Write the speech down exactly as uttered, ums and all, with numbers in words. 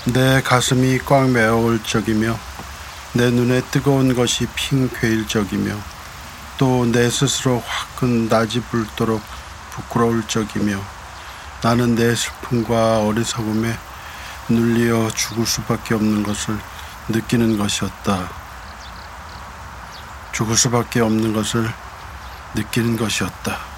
내 가슴이 꽉 메어올 적이며 내 눈에 뜨거운 것이 핑 괴일 적이며 또 내 스스로 화끈 낮이 불도록 부끄러울 적이며 나는 내 슬픔과 어리석음에 눌리어 죽을 수밖에 없는 것을 느끼는 것이었다. 죽을 수밖에 없는 것을 느끼는 것이었다.